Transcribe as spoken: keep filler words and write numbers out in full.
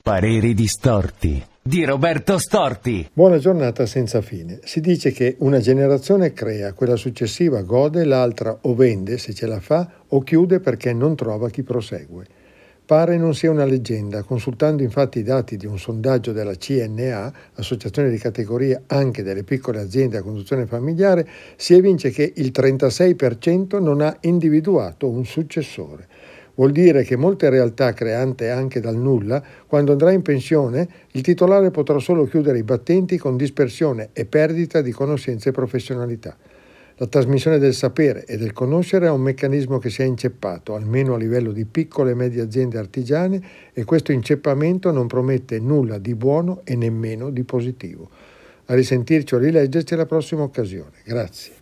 Pareri distorti di Roberto Storti. Buona giornata senza fine. Si dice che una generazione crea, quella successiva gode, l'altra o vende se ce la fa o chiude perché non trova chi prosegue. Pare non sia una leggenda, consultando infatti i dati di un sondaggio della C N A, associazione di categoria anche delle piccole aziende a conduzione familiare, si evince che il trentasei per cento non ha individuato un successore. Vuol dire che molte realtà create anche dal nulla, quando andrà in pensione, il titolare potrà solo chiudere i battenti con dispersione e perdita di conoscenze e professionalità. La trasmissione del sapere e del conoscere è un meccanismo che si è inceppato, almeno a livello di piccole e medie aziende artigiane, e questo inceppamento non promette nulla di buono e nemmeno di positivo. A risentirci o rileggerci alla prossima occasione. Grazie.